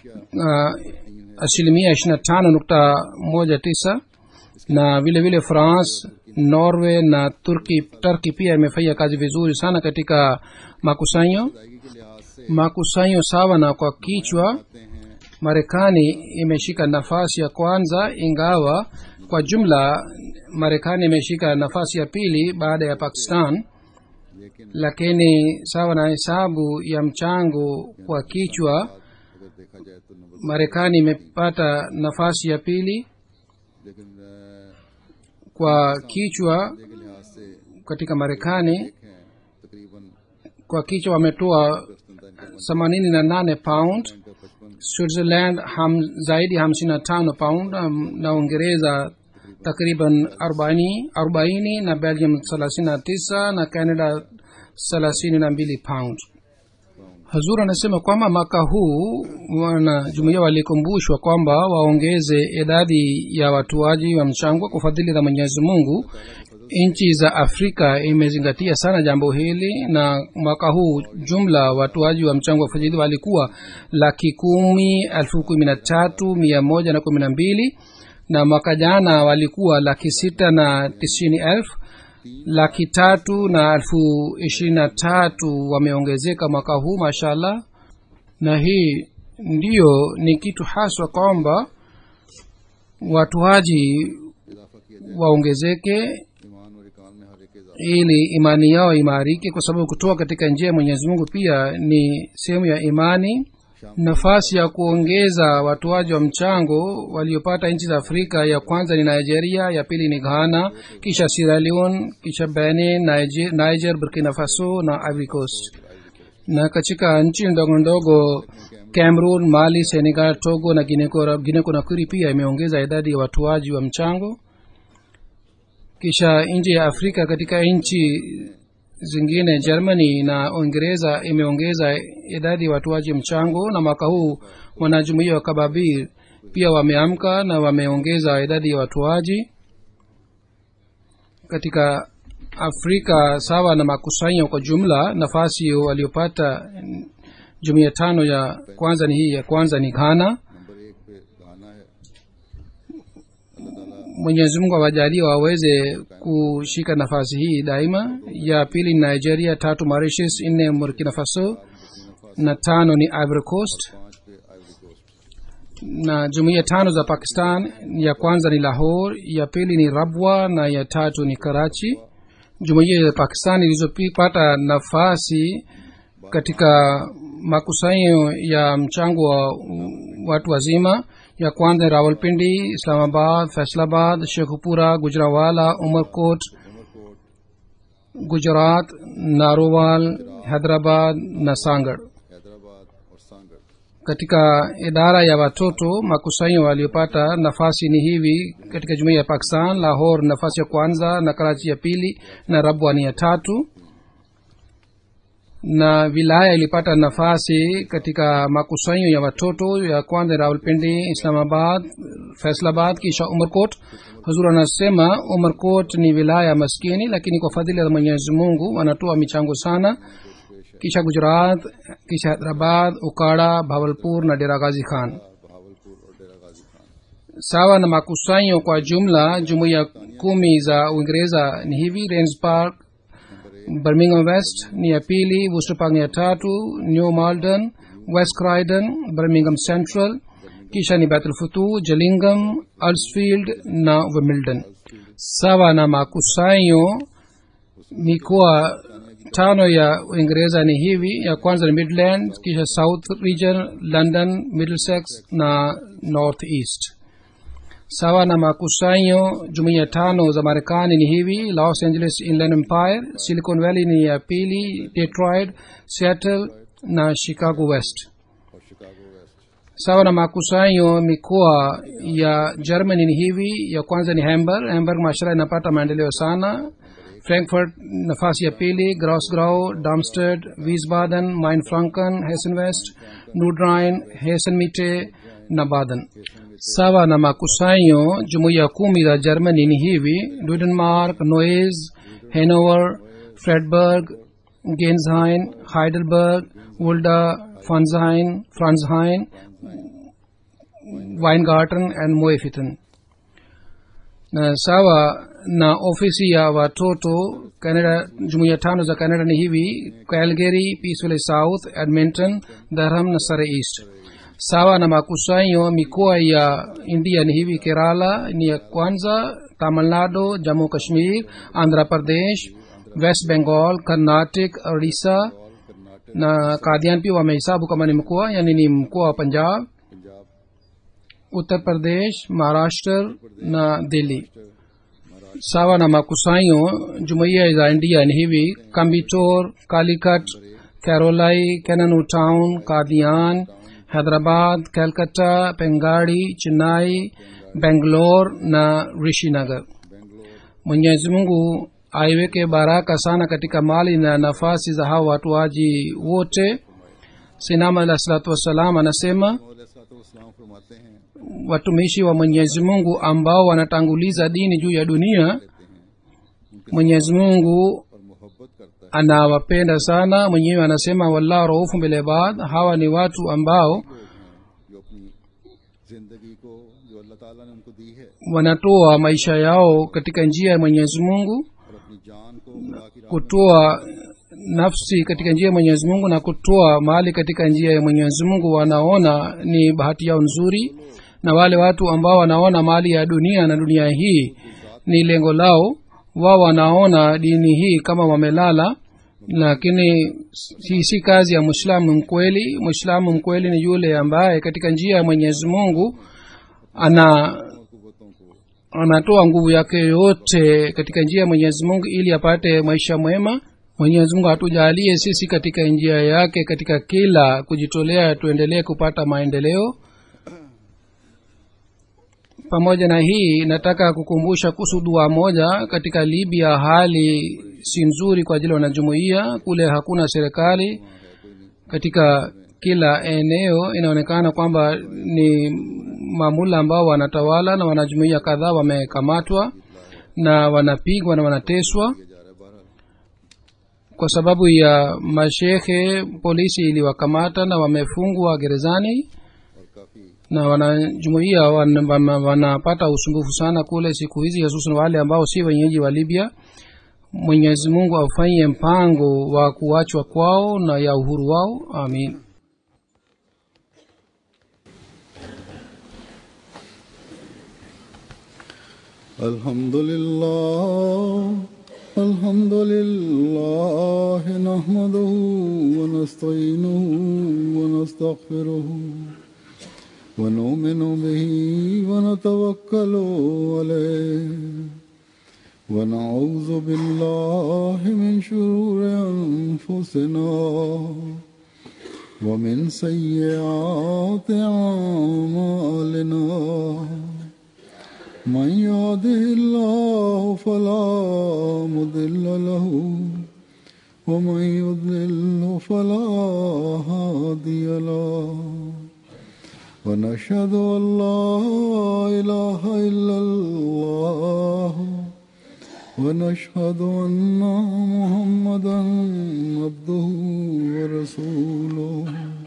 25.19%, na vile vile France, Norway na Turkey pia imefanya kazi vizuri sana katika makusanyo. अदायगी के लिहाज से Makusanyo sawa na kwa kichwa, आते हैं Marekani imeshika nafasi ya kwanza, ingawa kwa jumla Marekani imeshika nafasi ya pili baada ya Pakistan. लेकिन Lakini sawa na hesabu ya mchango kwa kichwa, अगर देखा जाए तो number Marekani imepata nafasi ya pili लेकिन kwa kichwa. के लिहाज से Katika Marekani हैं तकरीबन kwa kichwa wametoa 88 pound, 55 Switzerland zaidi ya 55 pound, na Uingereza takriban 40 na Belgium 39 na Canada 32 pound. Hazur anasema kwamba mwaka huu wanajumuiya walikumbushwa kwamba waongeze idadi ya watoaji wa mchango kwa fadhili za Mwenyezi Mungu. Nchi za Afrika imezingatia sana jambo hili, na mwaka huu jumla watoaji wa mchango wa fadhili walikuwa 10,13,112, na mwaka jana walikuwa 6,90,000. 3,23,023 wameongezeka mwaka huu, mashallah. Na hii ndiyo ni kitu haswa kwamba watoaji इजाफा किया waongezeke ईमान और इकान में हर एक इजाफा ili imani yao imarike, kwa sababu kutoa katika njia ya Mwenyezi Mungu pia ni sehemu ya imani. Nafasi ya kuongeza watoaji wa mchango waliopata nchi za Afrika, ya kwanza ni Nigeria, ya pili ni Ghana, kisha Sierra Leone, kisha Benin, Niger, Burkina Faso na Ivory Coast. Na katika nchi ndogo ndogo Cameroon, Mali, Senegal, Togo na Guinea Conakry pia imeongeza idadi ya watoaji wa mchango. Kisha nje ya Afrika, katika nchi zingine Germany na Uingereza imeongeza idadi ya watoaji mchango, na mwaka huu wanajumuiya wa Kababir pia wameamka na wameongeza idadi ya watoaji. Katika Afrika sawa na makusanyo kwa jumla, nafasi waliopata jumuiya tano ya kwanza ni hii. Ya kwanza ni Ghana, number 1 पे गाना है। अल्लाह ताला mwenyezi mungu awajalie waweze kushika nafasi hii daima. Ya pili ni Nigeria, 3 Mauritius, 4 Burkina Faso na 5 ni Ivory Coast. Na jumuiya 5 za Pakistan, ya kwanza ni Lahore, ya pili ni Rabwa na ya 3 ni Karachi. Jumuiya ya Pakistan ilizopata nafasi katika makusanyo ya mchango wa watu wazima, ya kwanza ni Rawalpindi, Islamabad, Faisalabad, Shekhupura, Gujranwala, Umarkot, Gujarat, Narowal, Hyderabad na Sangar. Katika idara ya watoto makusanyo waliopata nafasi ni hivi katika jumuiya ya Pakistan: Lahore nafasi ya kwanza na Karachi ya pili na Rabwa ni ya 3. na wilaya ilipata nafasi katika makusanyo ya watoto. Ya kwanza Rawalpindi, Islamabad, Faisalabad, kisha Umarkot. Hazur anasema Umarkot ni wilaya maskini, lakini kwa fadhila za Mwenyezi Mungu wanatoa michango sana. Kisha Gujarat, kisha Hyderabad, Ukara, Bhavalpur na Dera Ghazi Khan. Sawa na makusanyo kwa jumla, jumuiya 10 za Uingereza ni hivi: Rains Park, Birmingham West ni ya pili, Worcester Park ni ya 3, New Malden, West Croydon, Birmingham Central, kisha ni Baitul Futuh, Gillingham, Earlsfield na Wimbledon. Sawa na makusanyo, mikoa 5 ya Uingereza ni hivi: ya kwanza ni Midlands, kisha South Region, London, Middlesex na North East. Sawa na makusanyo, jumuiya 5 za Marekani ni hivi: Los Angeles Inland Empire, Silicon Valley ni ya pili, Detroit, Seattle na Chicago West. Sawa na makusanyo, mikoa ya Germany ni hivi: ya kwanza ni Hamburg mashallah inapata maendeleo sana, Frankfurt nafasi ya pili, Grosgrau, Darmstadt, Wiesbaden, Mainfranken, Hessen West, Nordrhein, Hessen Mitte na Baden. Sawa na makusanyo, jumuiya 10 za Germany ni hivi: Dudenmark, Neuss, Hanover, Freiburg, Genshain, Heidelberg, Fulda, Franzhain, Weingarten and Moefitten. Na sawa na ofisi ya watoto Canada, jumuiya 5 za Canada ni hivi: Calgary, Peace Valley South, Edmonton, Durham na Surrey East. Sawa na makusanyo, mikoa ya India ni hivi: Kerala ni ya kwanza, Tamil Nadu, Jammu Kashmir, Andhra Pradesh, West Bengal, Karnataka, Orissa na Kadian pia wamehesabu kama ni mkoa, yani ni mkoa wa Punjab, Uttar Pradesh, Maharashtra na Delhi. Sawa na makusanyo, jumuiya za India ni hivi: Kambitor, Calicut, Karolai, Kannur Town, Kadian, Hyderabad, Calcutta, Pengadi, Chennai, Bangalore na Rishinagar. Mwenyezi Mungu aiweke baraka sana katika mali na nafasi za hawa watuaji wote. Sinama alayhi salatu wassalam anasema watumishi wa Mwenyezi Mungu ambao wanatanguliza dini juu ya dunia, Mwenyezi Mungu anawapenda sana. Mwenyewe anasema wallahu raufun bil ibad, hawa ni watu ambao wanatoa maisha yao katika njia ya Mwenyezi Mungu, kutoa nafsi katika njia ya Mwenyezi Mungu na kutoa mali katika njia ya Mwenyezi Mungu. Wanaona ni bahati yao nzuri, na wale watu ambao wanaona mali ya dunia na dunia hii ni lengo lao, wao wanaona dini hii kama wamelala. Lakini si kazi ya Muislamu mkweli. Muislamu mkweli ni yule ambaye katika njia ya Mwenyezi Mungu anatoa nguvu yake yote katika njia ya Mwenyezi Mungu ili apate maisha mwema. Mwenyezi Mungu atujalie sisi katika njia yake, katika kila kujitolea tuendelee kupata maendeleo. Pamoja na hii, nataka kukumbusha kuhusu dua moja. Katika Libya hali si nzuri kwa ajili ya wanajumuiya. Kule hakuna serikali, katika kila eneo inaonekana kwamba ni mamula ambao wanatawala, na wanajumuiya kadhaa wamekamatwa na wanapigwa na wanateswa. Kwa sababu ya mashehe, polisi iliwakamata na wamefungwa gerezani. na wanajumuia wanapata usumbufu sana kule siku hizi, hususan wale ambao si wenyeji wa Libya. Mwenyezi Mungu afanye mpango wa kuachwa kwao na ya uhuru wao. Amin. Alhamdulillah, alhamdulillah, nahmaduhu wa nasta'inuhu wa nastaghfiruhu wa nu'minu bihi wa natawakkalu alayhi wa na'udhu billahi min shururi anfusina wa min sayyiati a'malina. من يهده الله فلا مضل له ومن يضلل فلا هادي له ونشهد أن لا إله إلا الله ونشهد أن محمدا عبده ورسوله.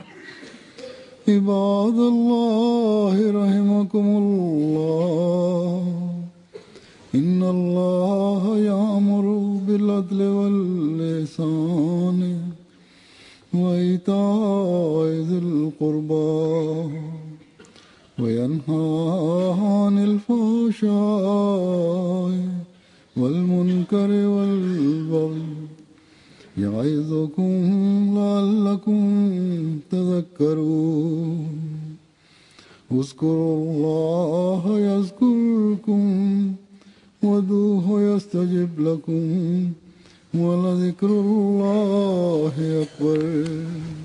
عباد الله رحمكم الله، إن الله يأمر بالعدل والإحسان وإيتاء ذي القربى وينهى عن الفحشاء والمنكر والبغي يعظكم لعلكم تذكرون. اذكروا الله يذكركم وادعوه يستجب لكم ولذكر الله أكبر.